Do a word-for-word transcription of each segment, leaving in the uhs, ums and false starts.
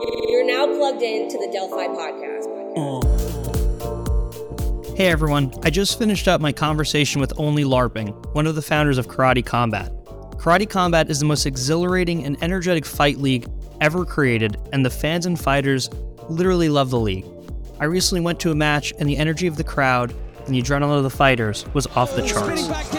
You're now plugged into the Delphi podcast. Hey everyone, I just finished up my conversation with Only LARPing, one of the founders of Karate Combat. Karate Combat is the most exhilarating and energetic fight league ever created, and the fans and fighters literally love the league. I recently went to a match, and the energy of the crowd and the adrenaline of the fighters was off the charts.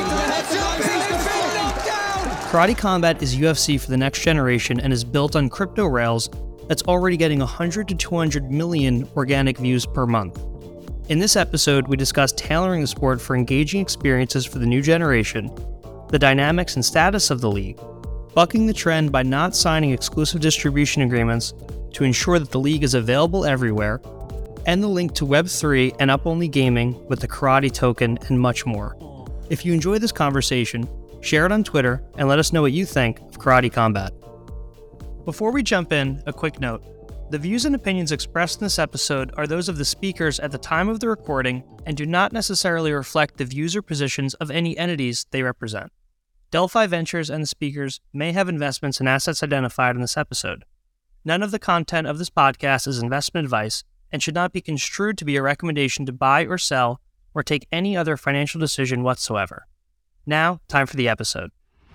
Karate Combat is U F C for the next generation and is built on crypto rails that's already getting one hundred to two hundred million organic views per month. In this episode, we discuss tailoring the sport for engaging experiences for the new generation, the dynamics and status of the league, bucking the trend by not signing exclusive distribution agreements to ensure that the league is available everywhere, and the link to Web three and up-only gaming with the Karate token and much more. If you enjoy this conversation, share it on Twitter and let us know what you think of Karate Combat. Before we jump in, a quick note. The views and opinions expressed in this episode are those of the speakers at the time of the recording and do not necessarily reflect the views or positions of any entities they represent. Delphi Ventures and the speakers may have investments and assets identified in this episode. None of the content of this podcast is investment advice and should not be construed to be a recommendation to buy or sell or take any other financial decision whatsoever. Now, time for the episode.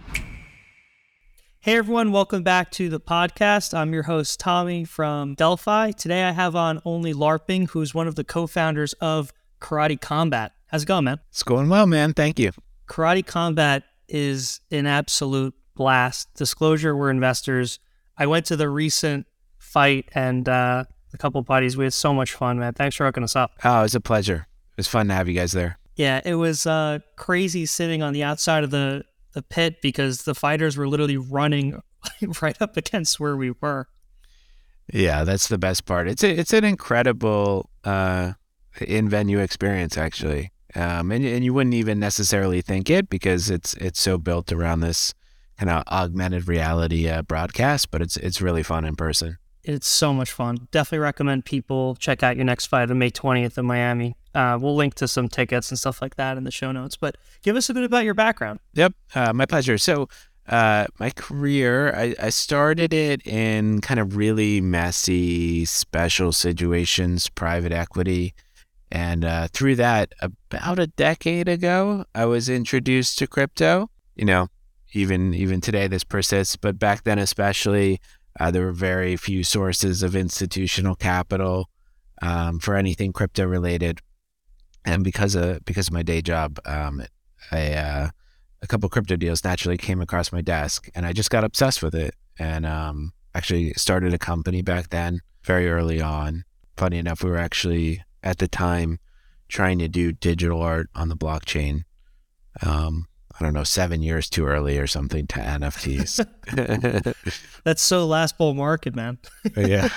Hey everyone, welcome back to the podcast. I'm your host, Tommy from Delphi. Today I have on Only LARPing, who's one of the co-founders of Karate Combat. How's it going, man? It's going well, man. Thank you. Karate Combat is an absolute blast. Disclosure, we're investors. I went to the recent fight and uh, a couple of buddies. We had so much fun, man. Thanks for hooking us up. Oh, it was a pleasure. It was fun to have you guys there. Yeah, it was uh, crazy sitting on the outside of the the pit because the fighters were literally running right up against where we were. Yeah, that's the best part. It's a, it's an incredible uh, in-venue experience, actually. Um, and, and you wouldn't even necessarily think it because it's it's so built around this kind of augmented reality uh, broadcast, but it's it's really fun in person. It's so much fun. Definitely recommend people check out your next fight on May twentieth in Miami. Uh, we'll link to some tickets and stuff like that in the show notes, but give us a bit about your background. Yep, uh, my pleasure. So uh, my career, I, I started it in kind of really messy, special situations, private equity. And uh, through that, about a decade ago, I was introduced to crypto. You know, even even today this persists, but back then especially, uh, there were very few sources of institutional capital um, for anything crypto related. And because of because of my day job, um, I, uh, a couple of crypto deals naturally came across my desk, and I just got obsessed with it. And um, actually started a company back then, very early on. Funny enough, we were actually at the time trying to do digital art on the blockchain. Um, I don't know, seven years too early or something to N F Ts. That's so last bull market, man. Yeah.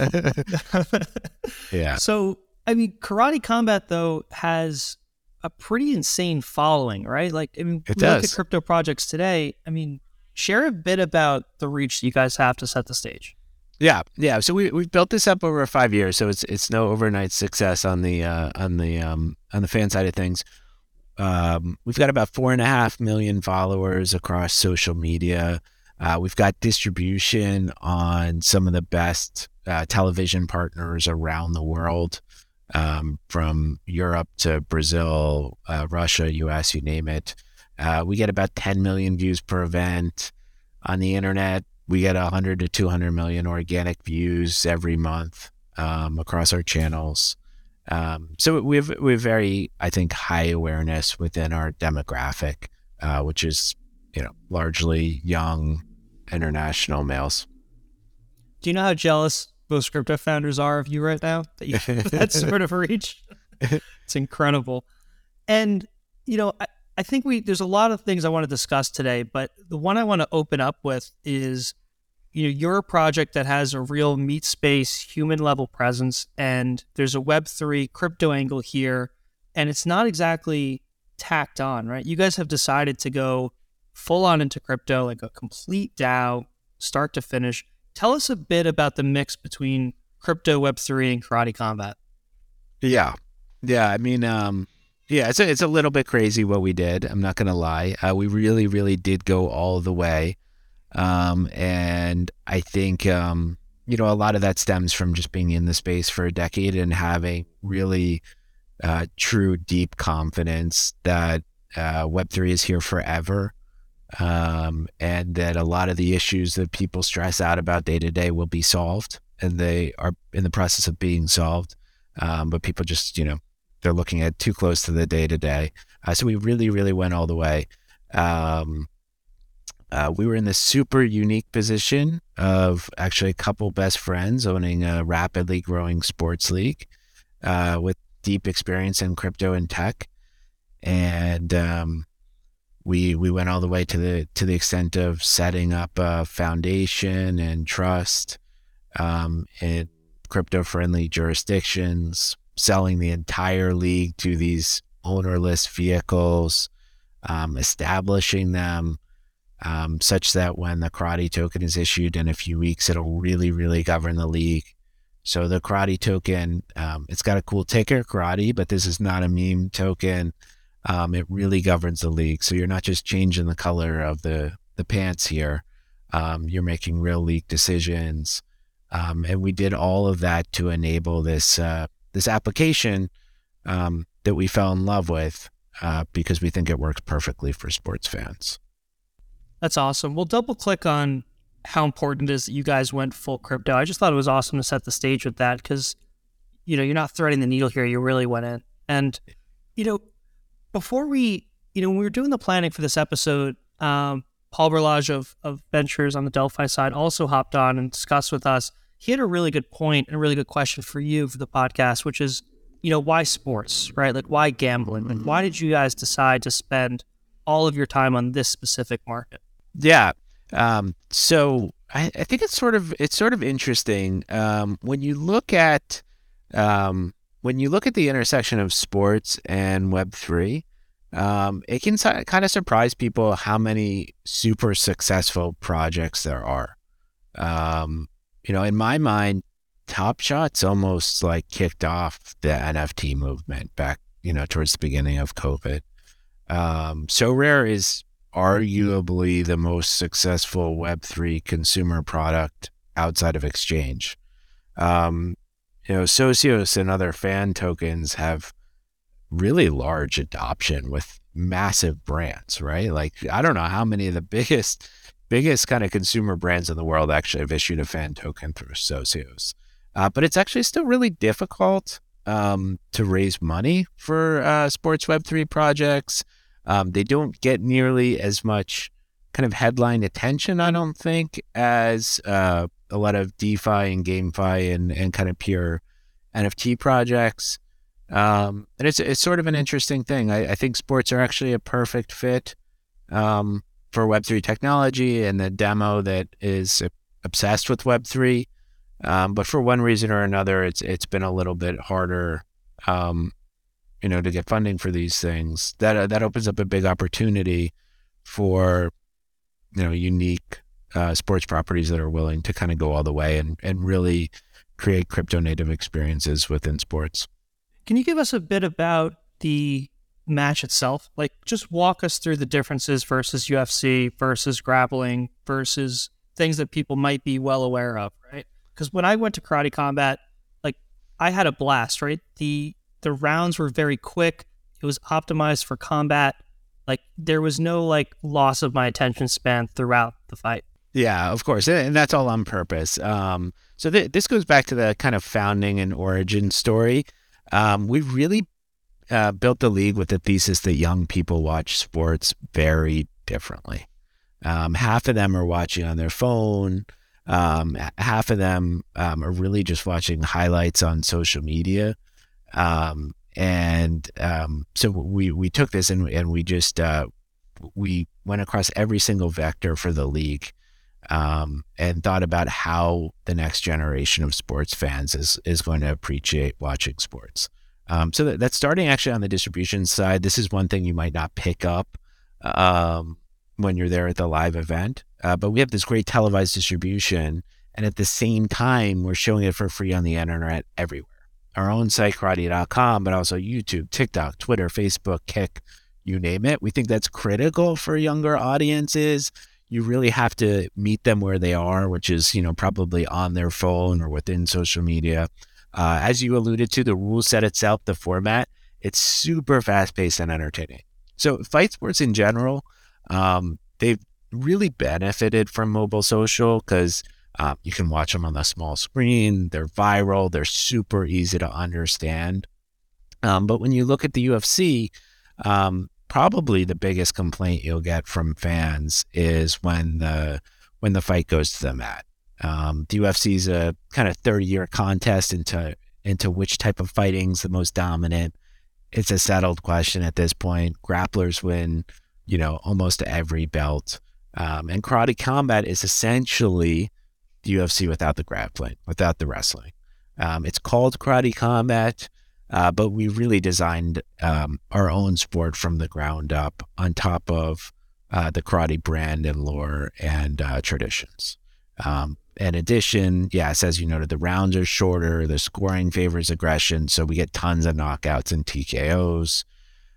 Yeah. So, I mean, Karate Combat, though, has a pretty insane following, right? Like, I mean, it we does. Look at crypto projects today. I mean, share a bit about the reach that you guys have to set the stage. Yeah, yeah. So we we've built this up over five years, so it's it's no overnight success on the uh, on the um, on the fan side of things. Um, we've got about four and a half million followers across social media. Uh, we've got distribution on some of the best uh, television partners around the world. Um, from Europe to Brazil, uh, Russia, U S, you name it. Uh, we get about ten million views per event on the internet. We get one hundred to two hundred million organic views every month um, across our channels. Um, so we have, we have very, I think, high awareness within our demographic, uh, which is, you know, largely young international males. Do you know how jealous most crypto founders are of you right now that you have that sort of reach? It's incredible. And, you know, I, I think we there's a lot of things I want to discuss today, but the one I want to open up with is, you know, you're a project that has a real meat space, human level presence, and there's a Web three crypto angle here, and it's not exactly tacked on, right? You guys have decided to go full on into crypto, like a complete DAO, start to finish. Tell us a bit about the mix between crypto, Web three, and Karate Combat. Yeah. Yeah. I mean, um, yeah, it's a, it's a little bit crazy what we did. I'm not going to lie. Uh, we really, really did go all the way. Um, and I think, um, you know, a lot of that stems from just being in the space for a decade and having really uh, true, deep confidence that uh, Web three is here forever, um, and that a lot of the issues that people stress out about day to day will be solved, and they are in the process of being solved. Um, but people just, you know, they're looking at too close to the day to day. So we really, really went all the way. Um, Uh, we were in this super unique position of actually a couple best friends owning a rapidly growing sports league uh, with deep experience in crypto and tech, and um, we we went all the way to the to the extent of setting up a foundation and trust um, in crypto-friendly jurisdictions, selling the entire league to these ownerless vehicles, um, establishing them. Um, such that when the Karate token is issued in a few weeks, it'll really, really govern the league. So the Karate token, um, it's got a cool ticker, Karate, but this is not a meme token. Um, it really governs the league. So you're not just changing the color of the, the pants here. Um, you're making real league decisions. Um, and we did all of that to enable this, uh, this application um, that we fell in love with uh, because we think it works perfectly for sports fans. That's awesome. We'll double click on how important it is that you guys went full crypto. I just thought it was awesome to set the stage with that because, you know, you're not threading the needle here. You really went in. And, you know, before we, you know, when we were doing the planning for this episode, um, Paul Berlage of, of Ventures on the Delphi side also hopped on and discussed with us. He had a really good point and a really good question for you for the podcast, which is, you know, why sports, right? Like, why gambling? And why did you guys decide to spend all of your time on this specific market? Yeah. Um, so I, I think it's sort of it's sort of interesting um, when you look at um, when you look at the intersection of sports and Web three. Um, it can si- kind of surprise people how many super successful projects there are. Um, you know, in my mind, Top Shot's almost like kicked off the N F T movement back, you know, towards the beginning of COVID. Um, SoRare is arguably the most successful Web three consumer product outside of exchange. Um, you know, Socios and other fan tokens have really large adoption with massive brands, right? Like, I don't know how many of the biggest, biggest kind of consumer brands in the world actually have issued a fan token through Socios. Uh, but it's actually still really difficult um, to raise money for uh, sports Web three projects. Um, they don't get nearly as much kind of headline attention, I don't think, as uh, a lot of DeFi and GameFi and, and kind of pure N F T projects. Um, and it's it's sort of an interesting thing. I, I think sports are actually a perfect fit um, for Web three technology and the demo that is obsessed with Web three. Um, but for one reason or another, it's it's been a little bit harder um you know, to get funding for these things. That uh, that opens up a big opportunity for, you know, unique uh, sports properties that are willing to kind of go all the way and, and really create crypto native experiences within sports. Can you give us a bit about the match itself? Like, just walk us through the differences versus U F C, versus grappling, versus things that people might be well aware of, right? Because when I went to Karate Combat, like, I had a blast, right? The The rounds were very quick. It was optimized for combat. Like, there was no like loss of my attention span throughout the fight. Yeah, of course. And that's all on purpose. Um, so th- this goes back to the kind of founding and origin story. Um, we really uh, built the league with the thesis that young people watch sports very differently. Um, half of them are watching on their phone. Um, half of them um, are really just watching highlights on social media. Um, and, um, so we, we took this and, and we just, uh, we went across every single vector for the league, um, and thought about how the next generation of sports fans is, is going to appreciate watching sports. Um, so that, that's starting actually on the distribution side. This is one thing you might not pick up, um, when you're there at the live event. Uh, but we have this great televised distribution, and at the same time, we're showing it for free on the internet everywhere. Our own site, karate dot com, but also YouTube, TikTok, Twitter, Facebook, Kick, you name it. We think that's critical for younger audiences. you really have to meet them where they are, which is, you know, probably on their phone or within social media. Uh, as you alluded to, the rule set itself, the format, it's super fast-paced and entertaining. So fight sports in general, um, they've really benefited from mobile social because um, you can watch them on the small screen. They're viral. They're super easy to understand. Um, but when you look at the U F C, um, probably the biggest complaint you'll get from fans is when the when the fight goes to the mat. Um, the U F C is a kind of thirty-year contest into into which type of fighting's the most dominant. It's a settled question at this point. Grapplers win, you know, almost every belt. Um, and karate combat is essentially the U F C without the grappling, without the wrestling. Um, it's called karate combat. Uh, but we really designed um, our own sport from the ground up on top of uh, the karate brand and lore and uh, traditions. Um, in addition, yes, as you noted, the rounds are shorter, the scoring favors aggression, so we get tons of knockouts and T K Os.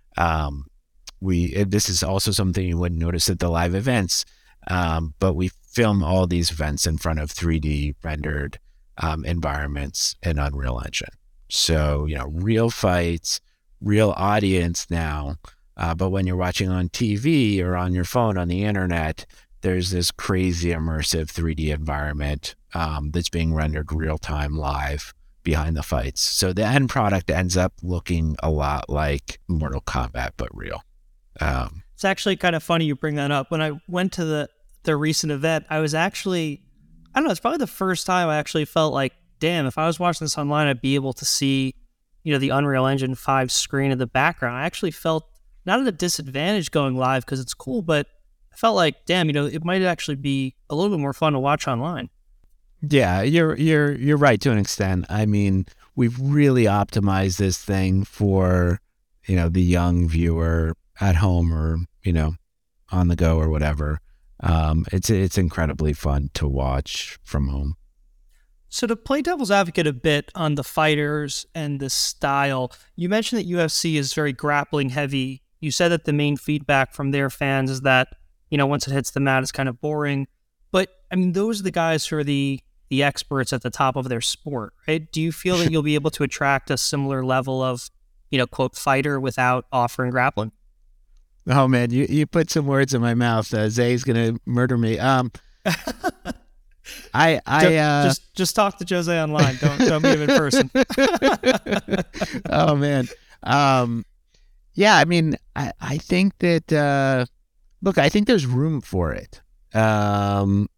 Um, we this is also something you wouldn't notice at the live events, um, but we film all these events in front of three D rendered um, environments in Unreal Engine. So, you know, real fights, real audience now. Uh, but when you're watching on T V or on your phone on the internet, there's this crazy immersive three D environment um, that's being rendered real time live behind the fights. So the end product ends up looking a lot like Mortal Kombat, but real. Um, it's actually kind of funny you bring that up. When I went to the, the recent event, I was actually, I don't know, it's probably the first time I actually felt like, damn, if I was watching this online, I'd be able to see, you know, the Unreal Engine five screen in the background. I actually felt not at a disadvantage going live because it's cool, but I felt like, damn, you know, it might actually be a little bit more fun to watch online. Yeah, you're you're you're right to an extent. I mean, we've really optimized this thing for, you know, the young viewer at home or, you know, on the go or whatever. Um, it's it's incredibly fun to watch from home. So to play devil's advocate a bit on the fighters and the style, you mentioned that U F C is very grappling heavy. You said that the main feedback from their fans is that, you know, once it hits the mat, it's kind of boring. But, I mean, those are the guys who are the, the experts at the top of their sport, right? Do you feel that you'll be able to attract a similar level of, you know, quote, fighter without offering grappling? Oh, man, you, you put some words in my mouth. Uh, Zay's going to murder me. Um I, I, uh, just, just talk to Jose online. Don't, don't meet him in person. Oh man. Um, yeah, I mean, I, I think that, uh, look, I think there's room for it. Um,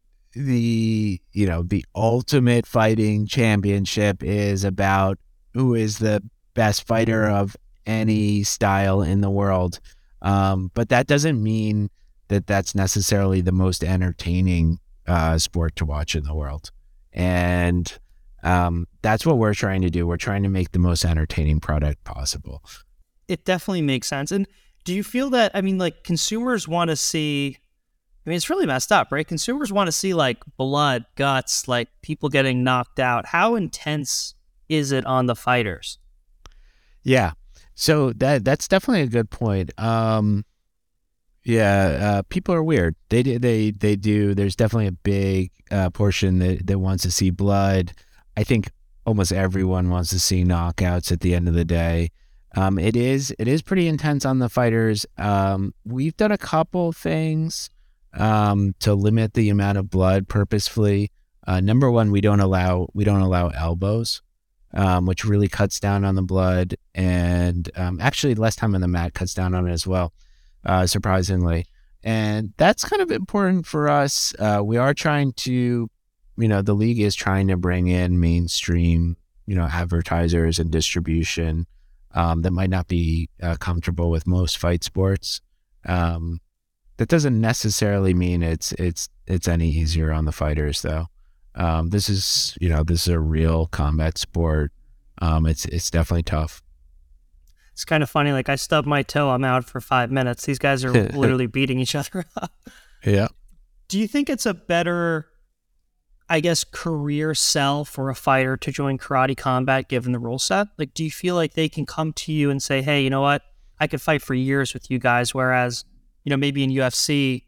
the, you know, the Ultimate Fighting Championship is about who is the best fighter of any style in the world. Um, but that doesn't mean that that's necessarily the most entertaining Uh, sport to watch in the world. And um, that's what we're trying to do. We're trying to make the most entertaining product possible. It definitely makes sense. And do you feel that, I mean, like, consumers want to see, I mean, it's really messed up, right? Consumers want to see, like, blood, guts, like, people getting knocked out. How intense is it on the fighters? Yeah. So that that's definitely a good point. Um, Yeah, uh, people are weird. They do, they they do. There's definitely a big uh, portion that, that wants to see blood. I think almost everyone wants to see knockouts at the end of the day. Um, it is it is pretty intense on the fighters. Um, we've done a couple things um, to limit the amount of blood purposefully. Uh, number one, we don't allow we don't allow elbows, um, which really cuts down on the blood, and um, actually less time on the mat cuts down on it as well. Uh, surprisingly. And that's kind of important for us. Uh, we are trying to, you know, the league is trying to bring in mainstream, you know, advertisers and distribution um, that might not be uh, comfortable with most fight sports. Um, that doesn't necessarily mean it's it's it's any easier on the fighters, though. Um, this is, you know, this is a real combat sport. Um, it's it's definitely tough. It's kind of funny. Like, I stubbed my toe, I'm out for five minutes. These guys are literally beating each other up. Yeah. Do you think it's a better, I guess, career sell for a fighter to join Karate Combat given the rule set? Like, do you feel like they can come to you and say, hey, you know what? I could fight for years with you guys. Whereas, you know, maybe in U F C,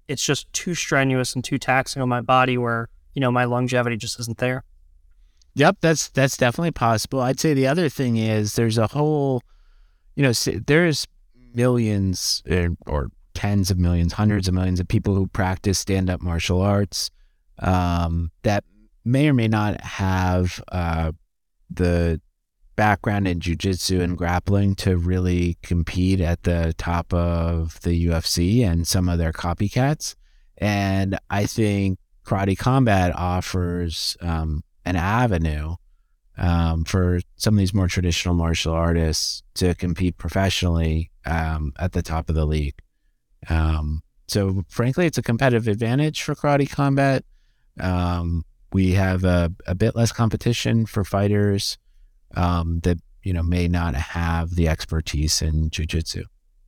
it's just too strenuous and too taxing on my body where, you know, my longevity just isn't there? Yep, that's that's definitely possible. I'd say the other thing is there's a whole, you know, there's millions or, or tens of millions, hundreds of millions of people who practice stand-up martial arts um, that may or may not have uh, the background in jiu-jitsu and grappling to really compete at the top of the U F C and some of their copycats. And I think Karate Combat offers um, an avenue um, for some of these more traditional martial artists to compete professionally um, at the top of the league. Um, so frankly, it's a competitive advantage for Karate Combat. Um, we have a, a bit less competition for fighters um, that, you know, may not have the expertise in jiu-jitsu.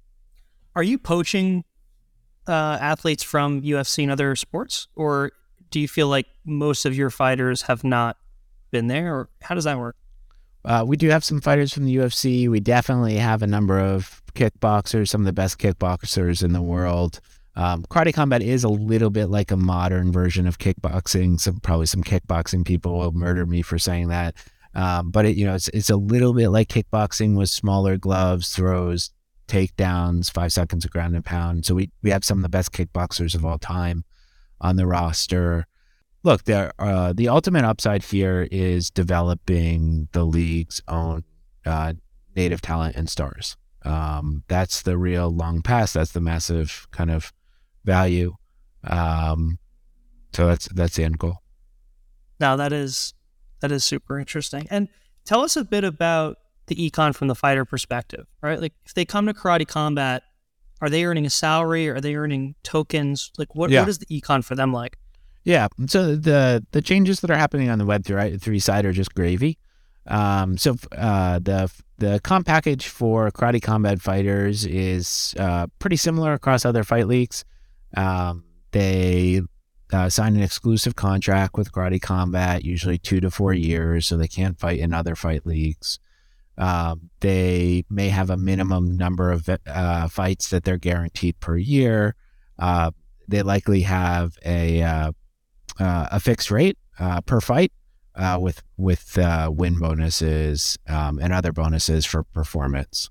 Are you poaching uh, athletes from U F C and other sports, or do you feel like most of your fighters have not been there, or how does that work? Uh, we do have some fighters from the U F C. We definitely have a number of kickboxers, some of the best kickboxers in the world. Um, Karate Combat is a little bit like a modern version of kickboxing. Some probably some kickboxing people will murder me for saying that. Um, but it, you know, it's it's a little bit like kickboxing with smaller gloves, throws, takedowns, five seconds of ground and pound. So we, we have some of the best kickboxers of all time on the roster. Look, there uh, the ultimate upside here is developing the league's own uh, native talent and stars. Um, that's the real long pass. That's the massive kind of value. Um, so that's that's the end goal. Now that is that is super interesting. And tell us a bit about the econ from the fighter perspective, right? Like if they come to Karate Combat, are they earning a salary? Are they earning tokens? Like what, Yeah. what is the econ for them like? Yeah. So the the changes that are happening on the Web three side are just gravy. Um, so uh, the the comp package for Karate Combat fighters is uh, pretty similar across other fight leagues. Um, they uh, sign an exclusive contract with Karate Combat, usually two to four years, so they can't fight in other fight leagues. Um, they may have a minimum number of uh, fights that they're guaranteed per year. Uh, they likely have a uh, uh, a fixed rate uh, per fight. Uh, with with uh, win bonuses um, and other bonuses for performance.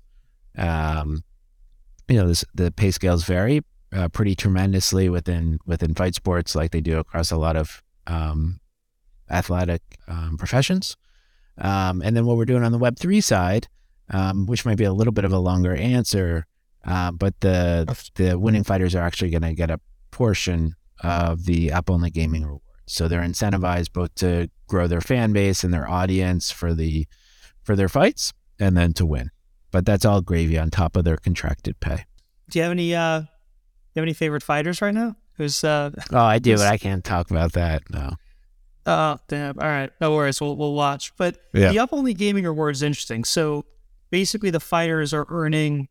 Um, you know, this, the pay scales vary uh, pretty tremendously within within fight sports, like they do across a lot of um, athletic um, professions. Um, and then what we're doing on the Web three side, um, which might be a little bit of a longer answer, uh, but the the winning fighters are actually going to get a portion of the app-only gaming reward. So they're incentivized both to grow their fan base and their audience for the for their fights, and then to win. But that's all gravy on top of their contracted pay. Do you have any uh, do you have any favorite fighters right now? Who's uh? Oh, I do, but I can't talk about that. No. Oh, damn. All right, no worries. We'll we'll watch. But Yeah. the up only gaming reward is interesting. So basically, the fighters are earning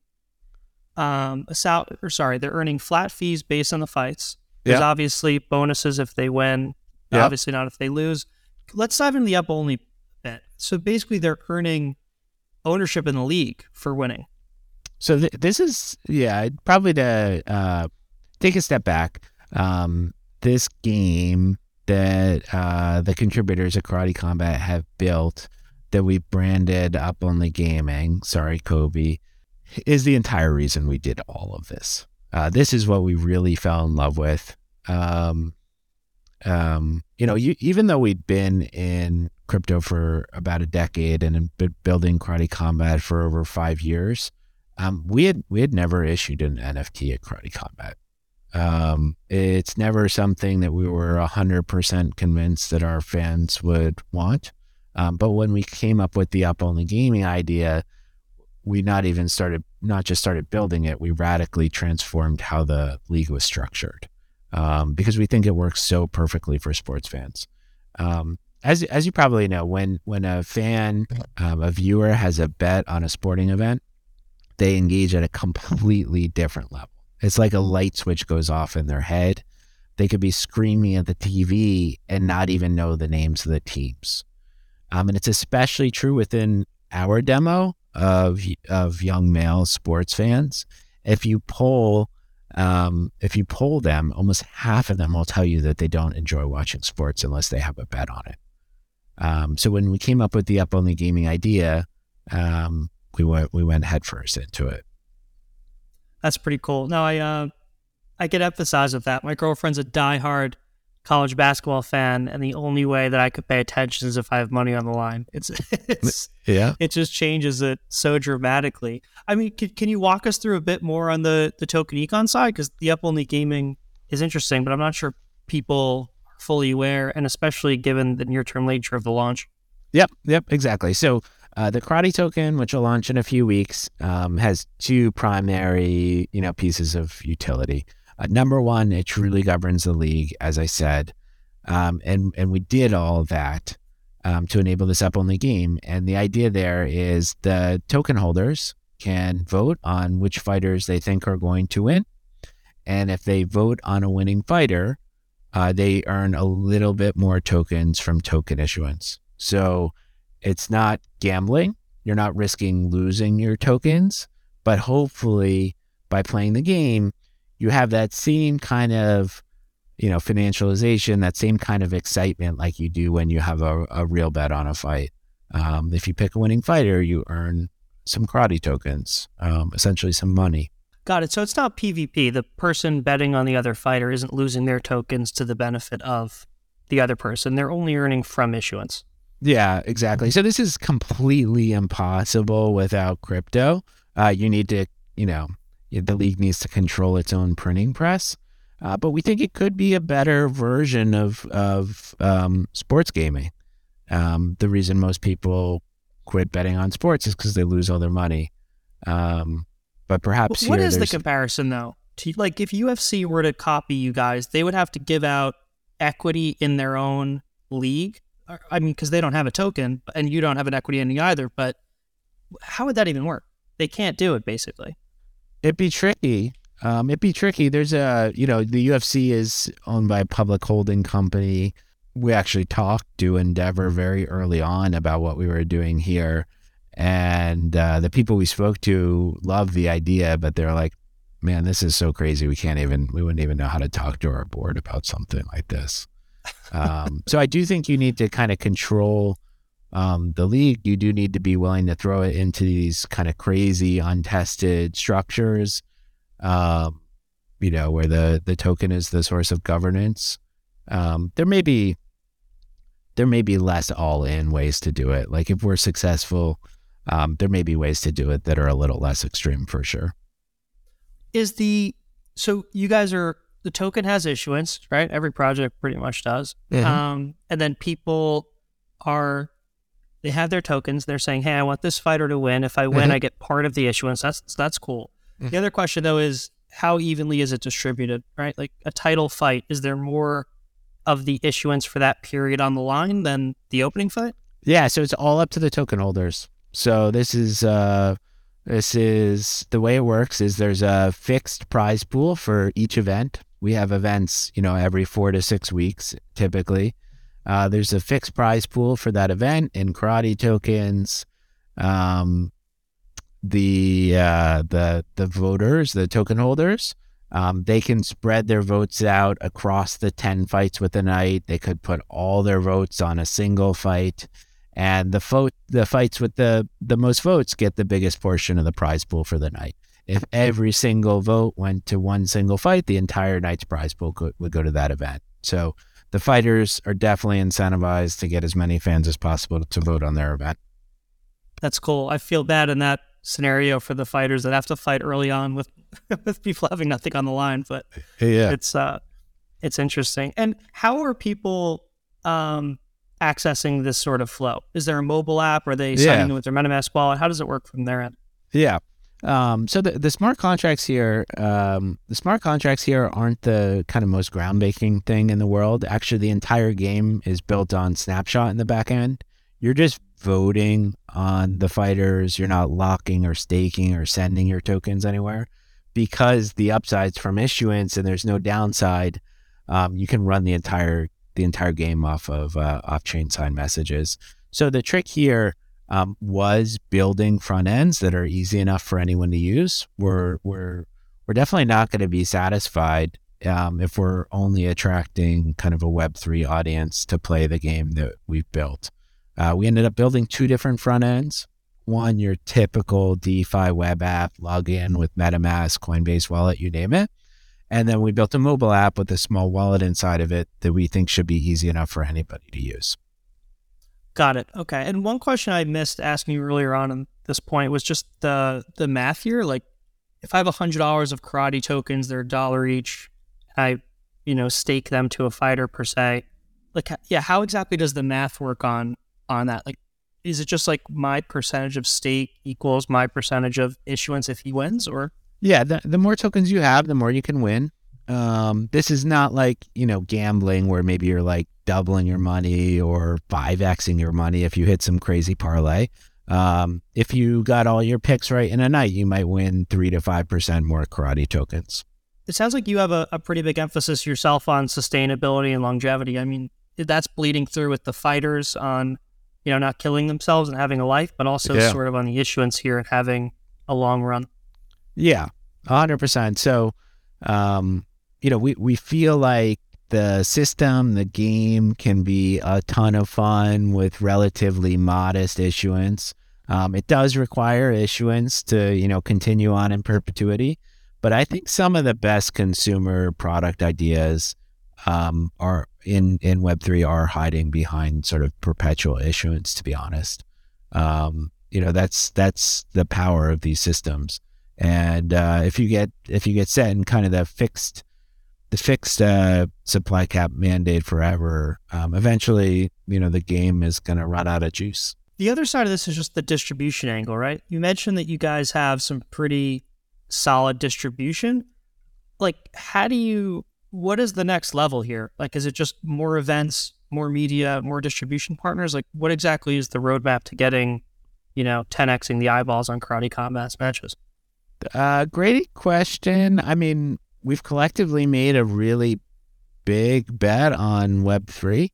um a sal or sorry, they're earning flat fees based on the fights. There's Yeah. obviously bonuses if they win. Yeah. Obviously not if they lose. Let's dive into the up only bit. So basically, they're earning ownership in the league for winning. So th- this is, yeah, probably to uh, take a step back. Um, this game that uh, the contributors at Karate Combat have built that we branded Up Only Gaming, sorry, Kobe, is the entire reason we did all of this. Uh, this is what we really fell in love with. Um, um, you know, you, even though we'd been in crypto for about a decade and been building Karate Combat for over five years, um, we had we had never issued an N F T at Karate Combat. Um, it's never something that we were one hundred percent convinced that our fans would want. Um, but when we came up with the Up Only Gaming idea, we not even started, not just started building it, we radically transformed how the league was structured. Um, because we think it works so perfectly for sports fans. Um, as as you probably know, when when a fan, um, a viewer has a bet on a sporting event, they engage at a completely different level. It's like a light switch goes off in their head. They could be screaming at the T V and not even know the names of the teams. Um, and it's especially true within our demo of of young male sports fans. If you poll um, if you poll them, almost half of them will tell you that they don't enjoy watching sports unless they have a bet on it. Um, so when we came up with the up-only gaming idea, um, we went we went headfirst into it. That's pretty cool. No, I uh, I could emphasize with that. My girlfriend's a diehard college basketball fan, and the only way that I could pay attention is if I have money on the line. It's it's yeah, it just changes it so dramatically. I mean, can, can you walk us through a bit more on the the token econ side? Because the up-only gaming is interesting, but I'm not sure people are fully aware, and especially given the near-term nature of the launch. Yep, yep, exactly. So uh, the Karate token, which will launch in a few weeks, um, has two primary, you know, pieces of utility. Uh, number one, it truly governs the league, as I said, um, and and we did all of that um, to enable this up-only game. And the idea there is the token holders can vote on which fighters they think are going to win, and if they vote on a winning fighter, uh, they earn a little bit more tokens from token issuance. So it's not gambling; you're not risking losing your tokens, but hopefully by playing the game, you have that same kind of, you know, financialization, that same kind of excitement like you do when you have a, a real bet on a fight. Um, if you pick a winning fighter, you earn some karate tokens, um, essentially some money. Got it. So it's not PvP. The person betting on the other fighter isn't losing their tokens to the benefit of the other person. They're only earning from issuance. Yeah, exactly. So this is completely impossible without crypto. Uh, you need to, you know, the league needs to control its own printing press, uh, but we think it could be a better version of of um, sports gaming. Um, the reason most people quit betting on sports is because they lose all their money. Um, but perhaps what here is the there's- comparison though? To, like if U F C were to copy you guys, they would have to give out equity in their own league. I mean, because they don't have a token, and you don't have an equity in either. But how would that even work? They can't do it, basically. It'd be tricky. Um, it'd be tricky. There's a, you know, the U F C is owned by a public holding company. We actually talked to Endeavor very early on about what we were doing here. And uh, the people we spoke to loved the idea, but they're like, man, this is so crazy. We can't even, we wouldn't even know how to talk to our board about something like this. Um, so I do think you need to kind of control Um, the league. You do need to be willing to throw it into these kind of crazy, untested structures, um, you know, where the, the token is the source of governance. Um, there may be there may be less all-in ways to do it. Like if we're successful, um, there may be ways to do it that are a little less extreme for sure. Is the so you guys are the token has issuance, right? Every project pretty much does, Mhm. um, and then people are. They have their tokens. They're saying, hey, I want this fighter to win. If I win, Mm-hmm. I get part of the issuance. That's that's cool. Mm-hmm. The other question, though, is how evenly is it distributed, right? Like a title fight, is there more of the issuance for that period on the line than the opening fight? Yeah, so it's all up to the token holders. So this is uh, this is the way it works. Is there's a fixed prize pool for each event. We have events, you know, every four to six weeks typically. Uh, there's a fixed prize pool for that event in karate tokens. Um, the uh, the the voters, the token holders, um, they can spread their votes out across the ten fights with the night. They could put all their votes on a single fight, and the vote the fights with the the most votes get the biggest portion of the prize pool for the night. If every single vote went to one single fight, the entire night's prize pool could, would go to that event. So the fighters are definitely incentivized to get as many fans as possible to vote on their event. That's cool. I feel bad in that scenario for the fighters that have to fight early on with with people having nothing on the line, but Yeah. it's uh it's interesting. And how are people um accessing this sort of flow? Is there a mobile app? Are they signing Yeah. in with their MetaMask wallet? How does it work from their end? Yeah. Um, so the, the smart contracts here, um, the smart contracts here aren't the kind of most groundbreaking thing in the world. Actually, the entire game is built on Snapshot in the back end. You're just voting on the fighters. You're not locking or staking or sending your tokens anywhere, because the upsides from issuance and there's no downside. Um, you can run the entire the entire game off of uh, off-chain signed messages. So the trick here Um, was building front ends that are easy enough for anyone to use. We're we're we're definitely not going to be satisfied um, if we're only attracting kind of a Web three audience to play the game that we've built. Uh, we ended up building two different front ends. One, your typical DeFi web app, log in with MetaMask, Coinbase Wallet, you name it. And then we built a mobile app with a small wallet inside of it that we think should be easy enough for anybody to use. Got it. Okay. And one question I missed asking you earlier on in this point was just the the math here. Like, if I have one hundred dollars of Karate tokens, they're a dollar each, I, you know, stake them to a fighter per se. Like, yeah, how exactly does the math work on on that? Like, is it just like my percentage of stake equals my percentage of issuance if he wins, or? Yeah, the, the more tokens you have, the more you can win. Um, this is not like, you know, gambling where maybe you're like doubling your money or five Xing your money if you hit some crazy parlay. Um, if you got all your picks right in a night, you might win three to five percent more Karate tokens. It sounds like you have a, a pretty big emphasis yourself on sustainability and longevity. I mean, that's bleeding through with the fighters on, you know, not killing themselves and having a life, but also yeah. sort of on the issuance here and having a long run. Yeah, one hundred percent. So, um, you know, we, we feel like the system, the game can be a ton of fun with relatively modest issuance. Um, it does require issuance to, you know, continue on in perpetuity. But I think some of the best consumer product ideas um, are in, in Web three are hiding behind sort of perpetual issuance, to be honest. Um, you know, that's that's the power of these systems. And uh, if you get if you get set in kind of the fixed the fixed uh, supply cap mandate forever, um, eventually, you know, the game is going to run out of juice. The other side of this is just the distribution angle, right? You mentioned that you guys have some pretty solid distribution. Like, how do you, what is the next level here? Like, is it just more events, more media, more distribution partners? Like, what exactly is the roadmap to getting, you know, ten Xing the eyeballs on Karate Combat's matches? Uh, great question. I mean, we've collectively made a really big bet on Web three.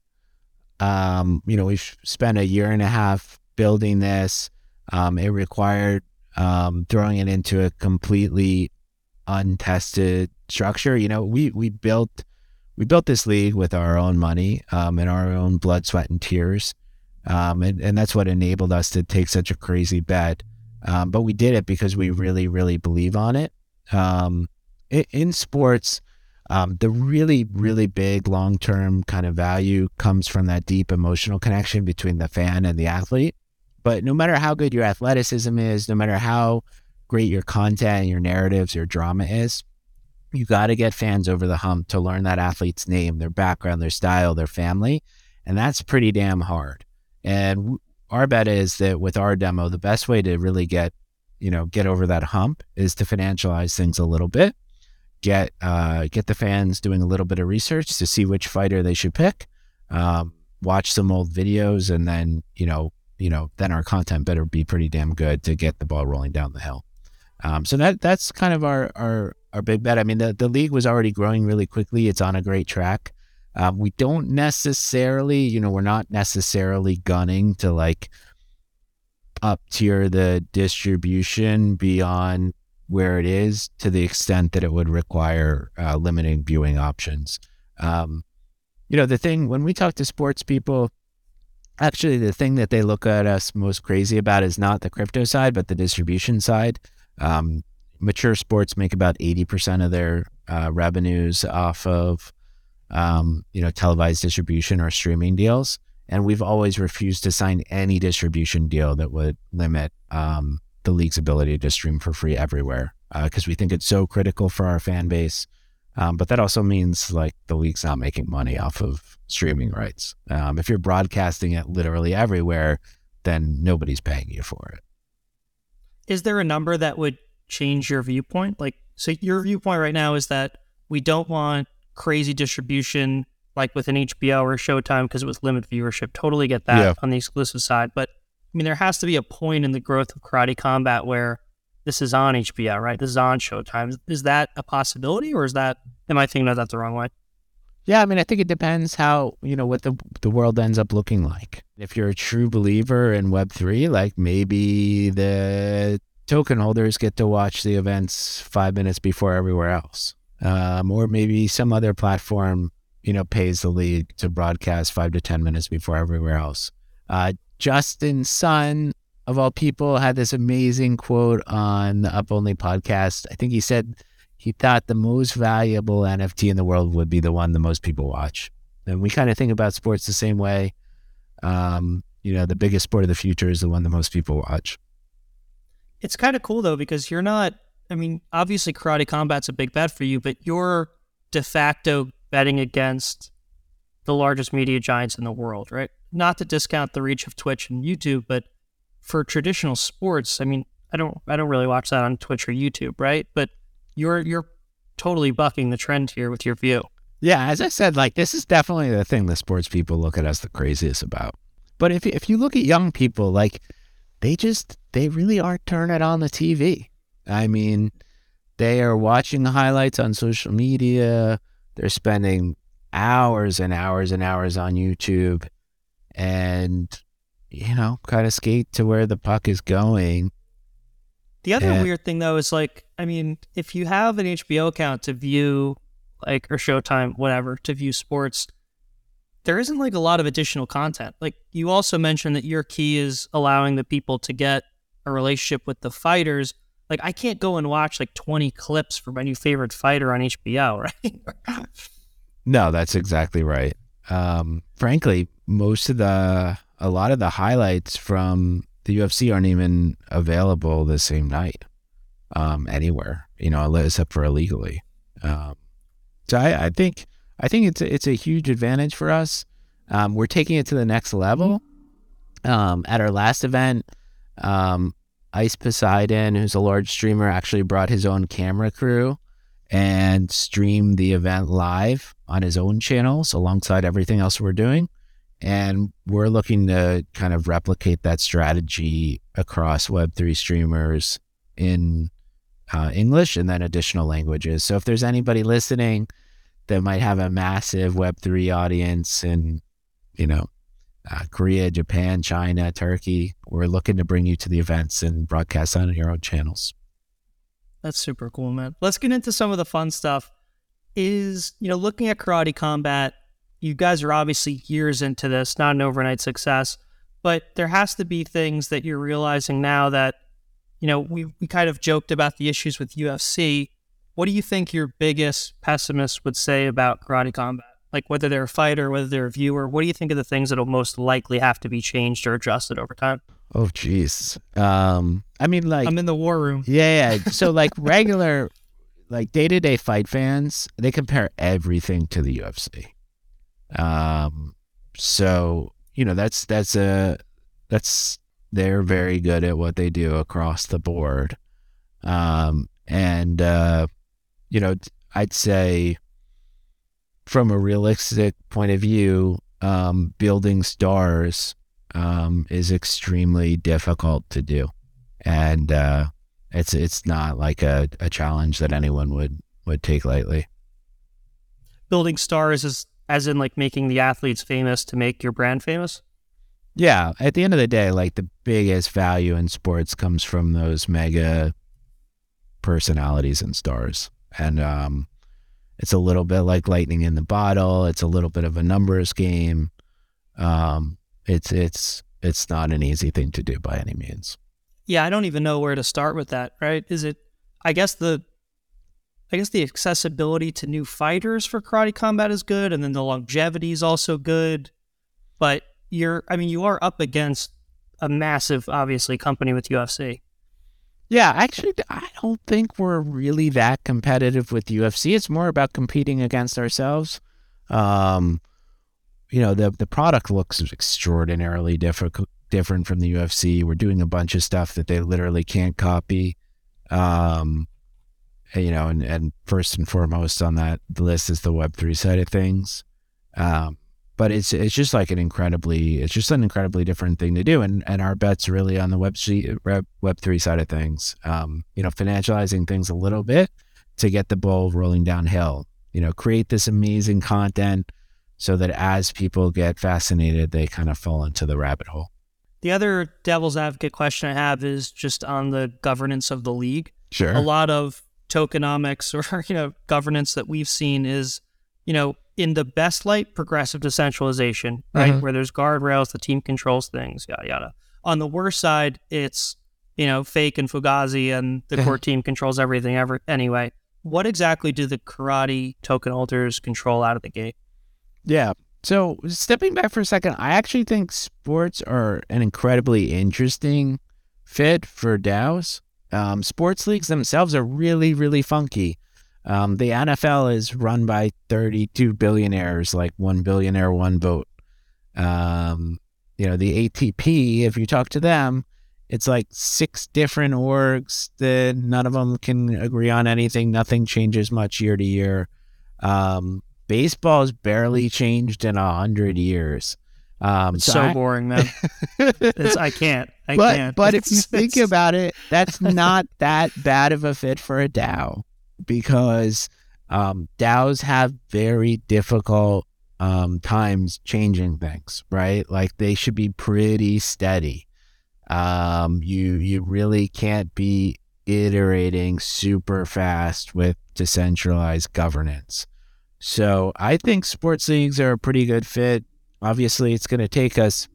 Um, you know, we've spent a year and a half building this. Um, it required um, throwing it into a completely untested structure. You know, we we built we built this league with our own money um, and our own blood, sweat, and tears, um, and and that's what enabled us to take such a crazy bet. Um, but we did it because we really, really believe on it. Um, in, in sports, um, the really, really big long-term kind of value comes from that deep emotional connection between the fan and the athlete. But no matter how good your athleticism is, no matter how great your content, your narratives, your drama is, you got to get fans over the hump to learn that athlete's name, their background, their style, their family. And that's pretty damn hard. And w- our bet is that with our demo, the best way to really get, you know, get over that hump is to financialize things a little bit, get uh, get the fans doing a little bit of research to see which fighter they should pick, um, watch some old videos, and then, you know, you know, then our content better be pretty damn good to get the ball rolling down the hill. Um, so that that's kind of our our our big bet. I mean, the the league was already growing really quickly. It's on a great track. Um, we don't necessarily, you know, we're not necessarily gunning to like up tier the distribution beyond where it is to the extent that it would require uh, limiting viewing options. Um, you know, the thing, when we talk to sports people, actually the thing that they look at us most crazy about is not the crypto side, but the distribution side. Um, mature sports make about eighty percent of their uh, revenues off of Um, you know, televised distribution or streaming deals. And we've always refused to sign any distribution deal that would limit um, the league's ability to stream for free everywhere, because uh, we think it's so critical for our fan base. Um, but that also means like the league's not making money off of streaming rights. Um, if you're broadcasting it literally everywhere, then nobody's paying you for it. Is there a number that would change your viewpoint? Like, so your viewpoint right now is that we don't want crazy distribution like with an H B O or Showtime because it was limit viewership. Totally get that yeah. on the exclusive side. But I mean, there has to be a point in the growth of Karate Combat where this is on H B O, right? This is on Showtime. Is that a possibility, or is that, am I thinking of that the wrong way? Yeah, I mean, I think it depends how, you know, what the the world ends up looking like. If you're a true believer in Web three, like maybe the token holders get to watch the events five minutes before everywhere else. Um, or maybe some other platform, you know, pays the league to broadcast five to ten minutes before everywhere else. Uh, Justin Sun, of all people, had this amazing quote on the Up Only podcast. I think he said he thought the most valuable N F T in the world would be the one the most people watch. And we kind of think about sports the same way. Um, you know, the biggest sport of the future is the one that most people watch. It's kind of cool, though, because you're not, I mean, obviously Karate Combat's a big bet for you, but you're de facto betting against the largest media giants in the world, right? Not to discount the reach of Twitch and YouTube, but for traditional sports, I mean, I don't I don't really watch that on Twitch or YouTube, right? But you're you're totally bucking the trend here with your view. Yeah, as I said, like, this is definitely the thing the sports people look at us the craziest about. But if if you look at young people, like, they just, they really aren't turning on the T V. I mean, they are watching the highlights on social media. They're spending hours and hours and hours on YouTube and, you know, kind of skate to where the puck is going. The other and, weird thing, though, is like, I mean, if you have an H B O account to view, like, or Showtime, whatever, to view sports, there isn't like a lot of additional content. Like, you also mentioned that your key is allowing the people to get a relationship with the fighters. Like, I can't go and watch like twenty clips for my new favorite fighter on H B O, right? No, that's exactly right. Um, frankly, most of the, a lot of the highlights from the U F C aren't even available the same night um, anywhere, you know, except for illegally. Um, so I, I think, I think it's a, it's a huge advantage for us. Um, we're taking it to the next level. Um, at our last event, um, Ice Poseidon, who's a large streamer, actually brought his own camera crew and streamed the event live on his own channels alongside everything else we're doing. And we're looking to kind of replicate that strategy across Web three streamers in uh, English and then additional languages. So if there's anybody listening that might have a massive Web three audience in, you know, uh, Korea, Japan, China, Turkey, we're looking to bring you to the events and broadcast on your own channels. That's super cool, man. Let's get into some of the fun stuff. Is, you know, looking at Karate Combat, you guys are obviously years into this, not an overnight success, but there has to be things that you're realizing now that, you know, we, we kind of joked about the issues with U F C. What do you think your biggest pessimist would say about Karate Combat? Like, whether they're a fighter, whether they're a viewer, what do you think are the things that will most likely have to be changed or adjusted over time? Oh, geez. Um, I mean, like... I'm in the war room. Yeah, yeah. So, like, regular, like, day-to-day fight fans, they compare everything to the U F C. Um, so, you know, that's, that's a, that's, they're very good at what they do across the board. Um, and, uh, you know, I'd say from a realistic point of view, um, building stars, um, is extremely difficult to do. And, uh, it's, it's not like a, a challenge that anyone would, would take lightly. Building stars is, as in like making the athletes famous to make your brand famous? Yeah. At the end of the day, like, the biggest value in sports comes from those mega personalities and stars. And, um, it's a little bit like lightning in the bottle. It's a little bit of a numbers game. Um, it's, it's, it's not an easy thing to do by any means. Yeah. I don't even know where to start with that, right? Is it, I guess the, I guess the accessibility to new fighters for Karate Combat is good, and then the longevity is also good. But you're, I mean, you are up against a massive, obviously, company with U F C. Yeah, actually, I don't think we're really that competitive with U F C. It's more about competing against ourselves. Um, you know, the the product looks extraordinarily different different from the U F C. We're doing a bunch of stuff that they literally can't copy. Um, you know, and, and first and foremost on that list is the Web three side of things. Um, but it's it's just like an incredibly, it's just an incredibly different thing to do. And and our bet's really on the Web Web three side of things. Um, you know, financializing things a little bit to get the ball rolling downhill. You know, create this amazing content so that as people get fascinated, they kind of fall into the rabbit hole. The other devil's advocate question I have is just on the governance of the league. Sure. A lot of tokenomics or, you know, governance that we've seen is, you know, in the best light, progressive decentralization, right? Mhm. Where there's guardrails, the team controls things, yada, yada. On the worst side, it's, you know, fake and Fugazi and the core team controls everything ever anyway. What exactly do the karate token holders control out of the gate? Yeah. So stepping back for a second, I actually think sports are an incredibly interesting fit for DAOs. Um, sports leagues themselves are really, really funky. Um, the N F L is run by thirty-two billionaires, like one billionaire, one vote. Um, you know, the A T P, if you talk to them, it's like six different orgs that none of them can agree on anything. Nothing changes much year to year. Um, baseball's barely changed in a hundred years. Um, It's so so I, boring, man. It's, I can't. I but can't. but if you It's- think it's- about it, that's not that bad of a fit for a DAO, because um, DAOs have very difficult um, times changing things, right? Like they should be pretty steady. Um, you you really can't be iterating super fast with decentralized governance. So I think sports leagues are a pretty good fit. Obviously, it's going to take us,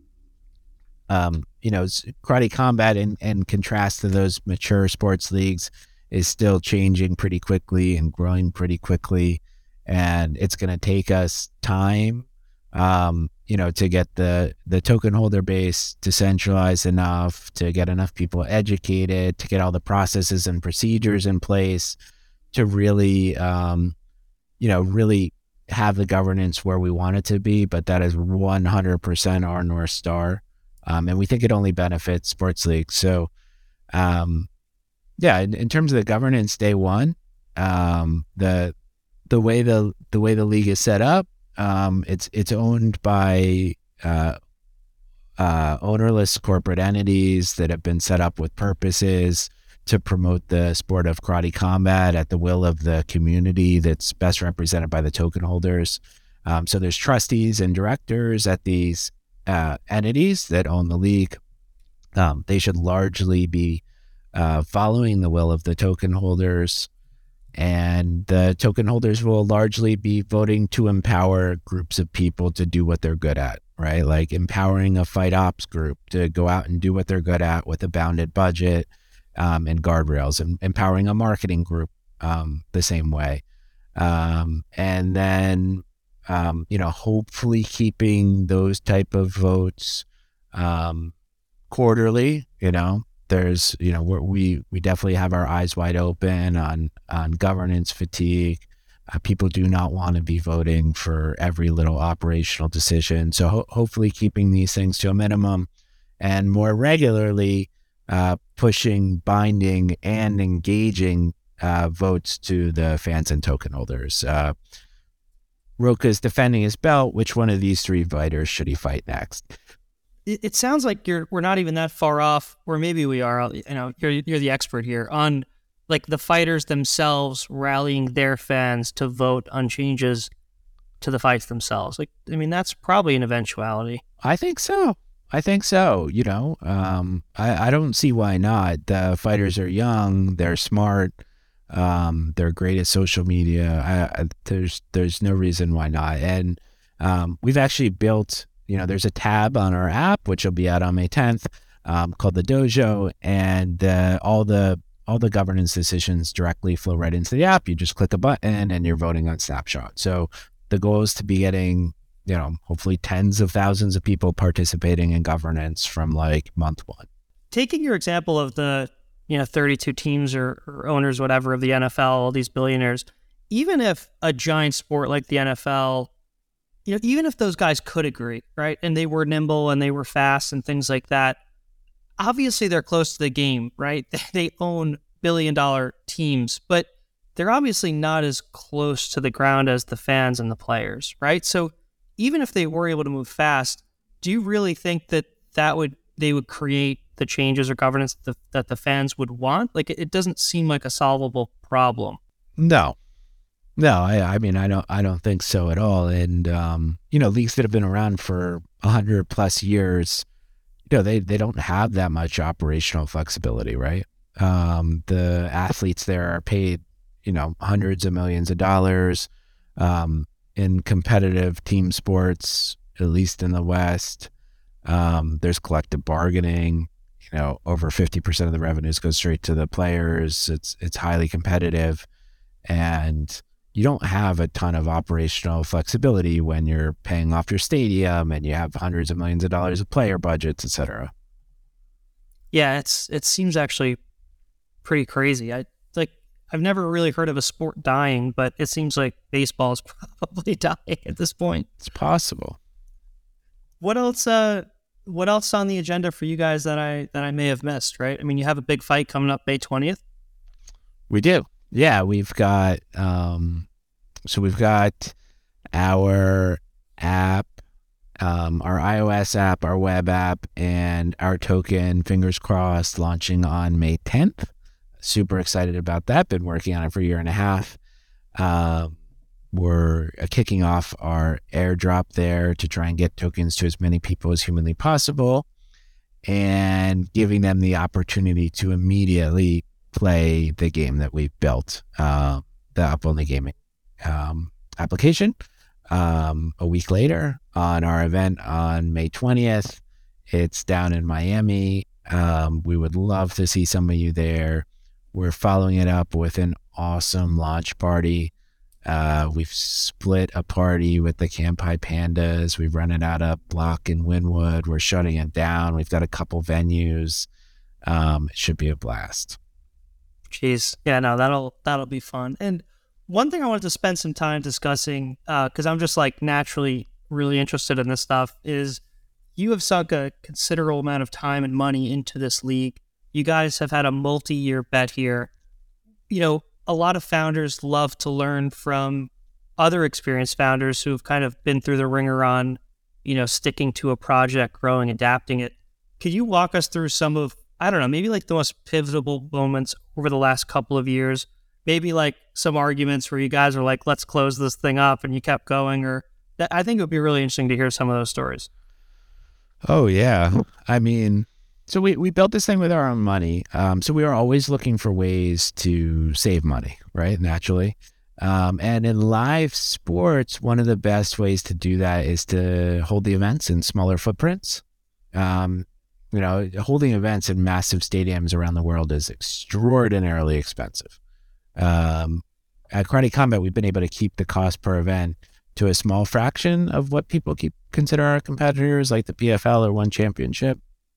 um, you know, Karate Combat in, in contrast to those mature sports leagues is still changing pretty quickly and growing pretty quickly. And it's going to take us time, um, you know, to get the, the token holder base decentralized enough, to get enough people educated, to get all the processes and procedures in place to really, um, you know, really have the governance where we want it to be. But that is one hundred percent our North Star. Um, and we think it only benefits sports leagues. So, um, yeah, in, in terms of the governance, day one, um, the the way the the way the league is set up, um, it's it's owned by uh, uh, ownerless corporate entities that have been set up with purposes to promote the sport of karate combat at the will of the community that's best represented by the token holders. Um, so there's trustees and directors at these uh, entities that own the league. Um, they should largely be uh, following the will of the token holders, and the token holders will largely be voting to empower groups of people to do what they're good at, right? Like empowering a fight ops group to go out and do what they're good at with a bounded budget um, and guardrails, and empowering a marketing group um, the same way. Um, and then, um, you know, hopefully keeping those type of votes um, quarterly. You know, there's, you know, we're, we we definitely have our eyes wide open on on governance fatigue. Uh, people do not want to be voting for every little operational decision. So ho- hopefully keeping these things to a minimum, and more regularly uh, pushing, binding, and engaging uh, votes to the fans and token holders. Uh, Roka's defending his belt. Which one of these three fighters should he fight next? It, it sounds like you're we're not even that far off, or maybe we are. You know, you're you're the expert here on like the fighters themselves rallying their fans to vote on changes to the fights themselves. Like, I mean, that's probably an eventuality. I think so. I think so. You know, um, I, I don't see why not. The fighters are young. They're smart. Um, they're great at social media. I, I, there's there's no reason why not. And um, we've actually built, you know, there's a tab on our app, which will be out on May tenth, um, called the Dojo, and uh, all the all the governance decisions directly flow right into the app. You just click a button and you're voting on Snapshot. So the goal is to be getting, you know, hopefully tens of thousands of people participating in governance from like month one. Taking your example of the, you know, thirty-two teams or, or owners, whatever, of the N F L, all these billionaires, even if a giant sport like the N F L, you know, even if those guys could agree, right, and they were nimble and they were fast and things like that, obviously they're close to the game, right? They own billion dollar teams, but they're obviously not as close to the ground as the fans and the players, right? So even if they were able to move fast, do you really think that that would they would create the changes or governance that the, that the fans would want? Like, it, it doesn't seem like a solvable problem. No, no, I, I mean, I don't, I don't think so at all. And, um, you know, leagues that have been around for a hundred plus years, you know, they, they don't have that much operational flexibility, right? Um, the athletes there are paid, you know, hundreds of millions of dollars. Um, in competitive team sports, at least in the West, um, there's collective bargaining. You know, over fifty percent of the revenues go straight to the players. It's it's highly competitive, and you don't have a ton of operational flexibility when you're paying off your stadium and you have hundreds of millions of dollars of player budgets, et cetera. Yeah, it's it seems actually pretty crazy. I like I've never really heard of a sport dying, but it seems like baseball is probably dying at this point. It's possible. What else? Uh, what else on the agenda for you guys that I that I may have missed? Right? I mean, you have a big fight coming up May twentieth. We do. Yeah, we've got. Um, so we've got our app, um, our iOS app, our web app, and our token. Fingers crossed, launching on May tenth. Super excited about that. Been working on it for a year and a half. Um, we're kicking off our airdrop there to try and get tokens to as many people as humanly possible, and giving them the opportunity to immediately play the game that we've built, uh, the Up Only Gaming um, application. Um, a week later on our event on May twentieth, it's down in Miami. Um, we would love to see some of you there. We're following it up with an awesome launch party. Uh, we've split a party with the Campai Pandas. We've run it out of Block in Wynwood. We're shutting it down. We've got a couple venues. Um, it should be a blast. Jeez. Yeah, no, that'll that'll be fun. And one thing I wanted to spend some time discussing, because uh, I'm just like naturally really interested in this stuff, is you have sunk a considerable amount of time and money into this league. You guys have had a multi-year bet here. You know, a lot of founders love to learn from other experienced founders who've kind of been through the ringer on, you know, sticking to a project, growing, adapting it. Could you walk us through some of, I don't know, maybe like the most pivotal moments over the last couple of years? Maybe like some arguments where you guys are like, let's close this thing up, and you kept going, or that, I think it would be really interesting to hear some of those stories. Oh, yeah. I mean, so we, we built this thing with our own money. Um, so we are always looking for ways to save money, right? Naturally. Um, and in live sports, one of the best ways to do that is to hold the events in smaller footprints. Um, you know, holding events in massive stadiums around the world is extraordinarily expensive. Um, at Karate Combat, we've been able to keep the cost per event to a small fraction of what people keep, consider our competitors, like the P F L or One Championship.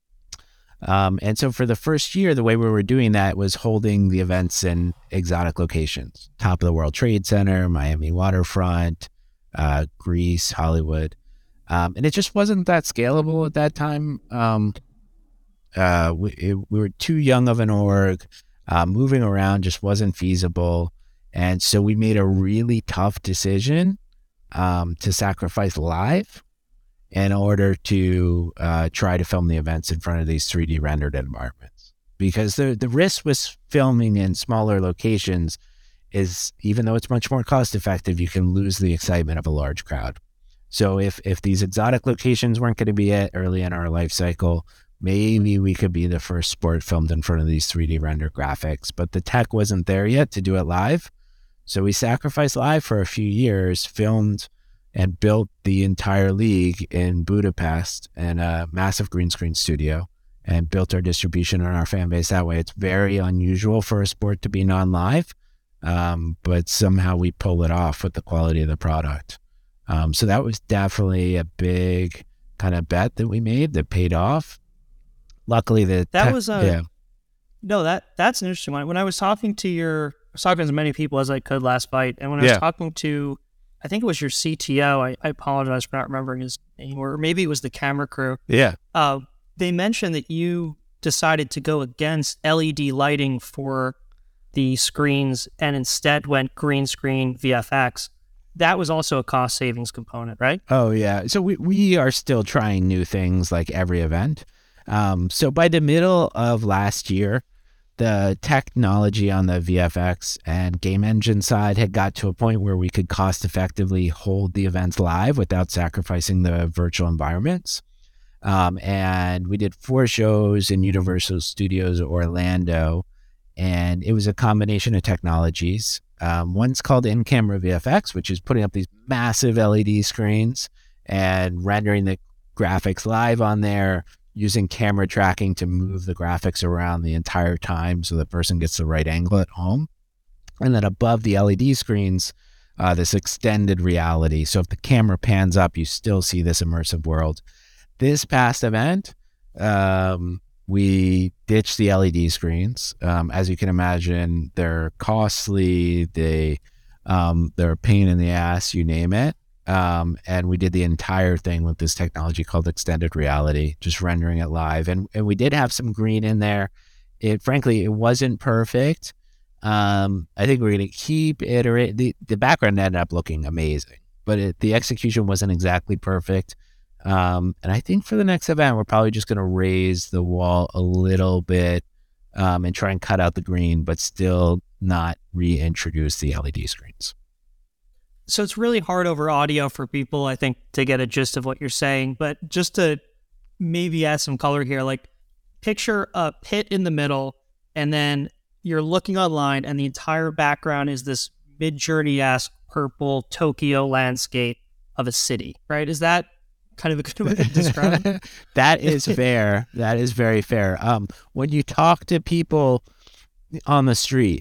Um, and so for the first year, the way we were doing that was holding the events in exotic locations, top of the World Trade Center, Miami waterfront, uh, Greece, Hollywood. Um, and it just wasn't that scalable at that time. Um, uh, we, it, we were too young of an org. Uh, moving around just wasn't feasible. And so we made a really tough decision um, to sacrifice live in order to uh, try to film the events in front of these three D rendered environments. Because the, the risk with filming in smaller locations is, even though it's much more cost effective, you can lose the excitement of a large crowd. So if, if these exotic locations weren't going to be it early in our life cycle, maybe we could be the first sport filmed in front of these three D render graphics, but the tech wasn't there yet to do it live. So we sacrificed live for a few years, filmed and built the entire league in Budapest in a massive green screen studio, and built our distribution and our fan base that way. It's very unusual for a sport to be non-live, um, but somehow we pull it off with the quality of the product. Um, so that was definitely a big kind of bet that we made that paid off. Luckily, the that tech, was a yeah. no that that's an interesting one. When I was talking to your, I was talking to as many people as I could last fight, and when I yeah. was talking to, I think it was your C T O. I, I apologize for not remembering his name, or maybe it was the camera crew. Yeah. Uh, they mentioned that you decided to go against L E D lighting for the screens and instead went green screen V F X. That was also a cost savings component, right? Oh, yeah. So we, we are still trying new things like every event. Um, so by the middle of last year, the technology on the V F X and game engine side had got to a point where we could cost effectively hold the events live without sacrificing the virtual environments. Um, and we did four shows in Universal Studios Orlando, and it was a combination of technologies. Um, one's called in-camera V F X, which is putting up these massive L E D screens and rendering the graphics live on there, using camera tracking to move the graphics around the entire time so the person gets the right angle at home. And then above the L E D screens, uh, this extended reality. So if the camera pans up, you still see this immersive world. This past event, um, we ditched the L E D screens. Um, as you can imagine, they're costly. They, um, they're a pain in the ass, you name it. Um, and we did the entire thing with this technology called extended reality, just rendering it live. And, and we did have some green in there. It, frankly, it wasn't perfect. Um, I think we're going to keep iterating. The, the background ended up looking amazing, but it, the execution wasn't exactly perfect. Um, and I think for the next event, we're probably just going to raise the wall a little bit, um, and try and cut out the green, but still not reintroduce the L E D screens. So it's really hard over audio for people, I think, to get a gist of what you're saying. But just to maybe add some color here, like picture a pit in the middle, and then you're looking online, and the entire background is this Mid-Journey-esque purple Tokyo landscape of a city, right? Is that kind of a good way to describe it? That is fair. That is very fair. Um, when you talk to people on the street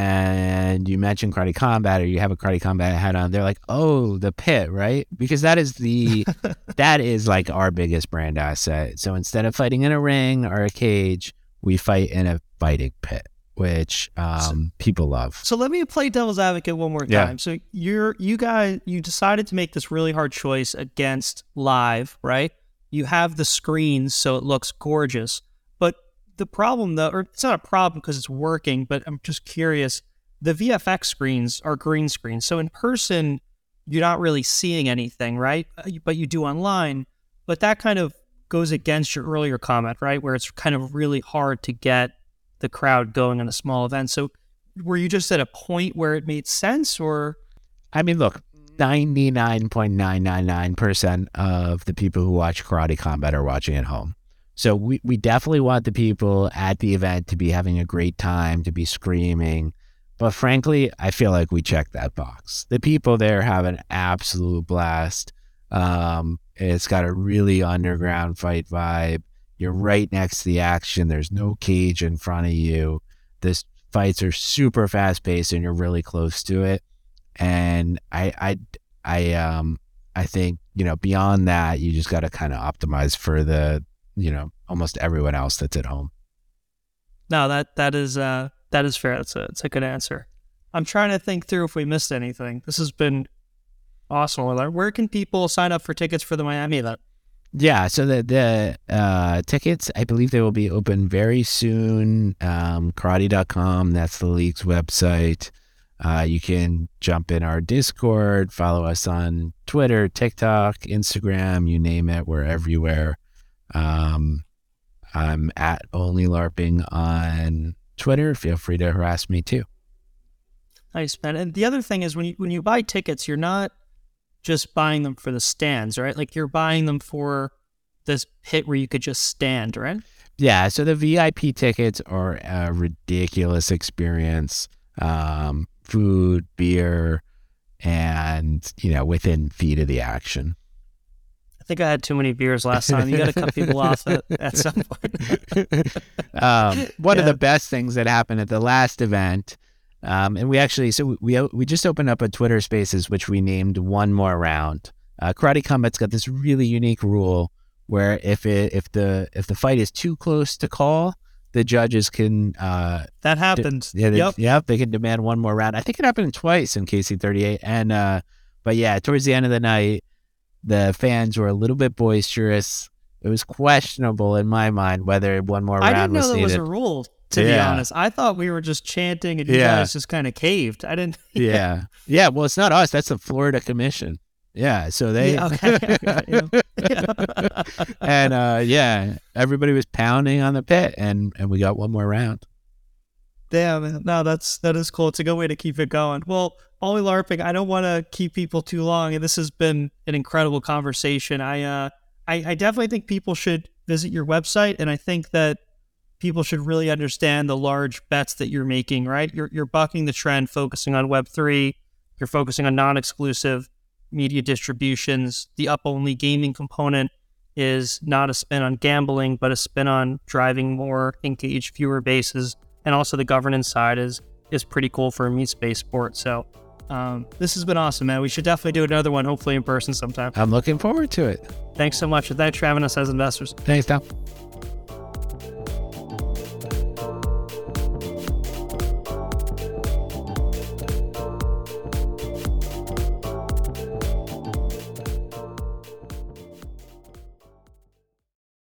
and you mention Karate Combat, or you have a Karate Combat hat on, they're like, "Oh, the pit," right? Because that is the that is like our biggest brand asset. So instead of fighting in a ring or a cage, we fight in a fighting pit, which um, so, people love. So let me play devil's advocate one more time. Yeah. So you're you guys you decided to make this really hard choice against live, right? You have the screens, so it looks gorgeous. But the problem, though, or it's not a problem because it's working, but I'm just curious. The V F X screens are green screens, so in person you're not really seeing anything, right? But you do online. But that kind of goes against your earlier comment, right? Where it's kind of really hard to get the crowd going on a small event. So were you just at a point where it made sense, or? I mean, look, ninety-nine point nine nine nine percent of the people who watch Karate Combat are watching at home. So we, we definitely want the people at the event to be having a great time, to be screaming. But frankly, I feel like we checked that box. The people there have an absolute blast. Um, it's got a really underground fight vibe. You're right next to the action. There's no cage in front of you. The fights are super fast paced, and you're really close to it. And I, I, I, um, I think, you know, beyond that, you just got to kind of optimize for the, you know, almost everyone else that's at home. No, that that is uh, that is fair. That's a it's a good answer. I'm trying to think through if we missed anything. This has been awesome. Where can people sign up for tickets for the Miami event? Yeah, so the the uh, tickets, I believe they will be open very soon. Um, karate dot com, that's the league's website. Uh, you can jump in our Discord, follow us on Twitter, TikTok, Instagram, you name it, we're everywhere. Um, I'm at Only LARPing on Twitter. Feel free to harass me too. Nice, man. And the other thing is when you when you buy tickets, you're not just buying them for the stands, right? Like you're buying them for this pit where you could just stand, right? Yeah. So the V I P tickets are a ridiculous experience. Um, food, beer, and, you know, within feet of the action. I think I had too many beers last time. You got to cut people off at, at some point. um, one yeah. of the best things that happened at the last event, um, and we actually, so we we just opened up a Twitter Spaces, which we named One More Round. Uh, Karate Combat's got this really unique rule where if it if the if the fight is too close to call, the judges can. Uh, that happened. De- yeah, they, yep. Yep. They can demand one more round. I think it happened twice in K C thirty-eight, and uh, but yeah, towards the end of the night, the fans were a little bit boisterous. It was questionable in my mind whether one more I round was needed. I was didn't know needed. there was a rule, to yeah. be honest. I thought we were just chanting and you yeah. guys just kind of caved. I didn't. Yeah. yeah. Yeah. Well, it's not us. That's the Florida Commission. Yeah. So they. Yeah, okay. and uh, yeah, everybody was pounding on the pit, and, and we got one more round. Damn, man. No, that's that is cool. It's a good way to keep it going. Well, Only LARPing, I don't want to keep people too long, and this has been an incredible conversation. I uh, I, I definitely think people should visit your website, and I think that people should really understand the large bets that you're making, right? You're you're bucking the trend, focusing on Web three. You're focusing on non-exclusive media distributions. The up-only gaming component is not a spin on gambling, but a spin on driving more engaged viewer bases. And also the governance side is is pretty cool for a meat-based sport. So um, this has been awesome, man. We should definitely do another one, hopefully in person sometime. I'm looking forward to it. Thanks so much. And thanks for having us as investors. Thanks, Tom.